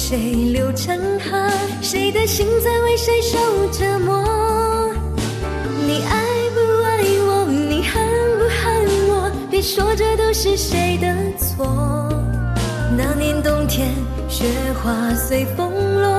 谁流成河？谁的心在为谁受折磨？你爱不爱我？你恨不恨我？别说这都是谁的错。那年冬天，雪花随风落，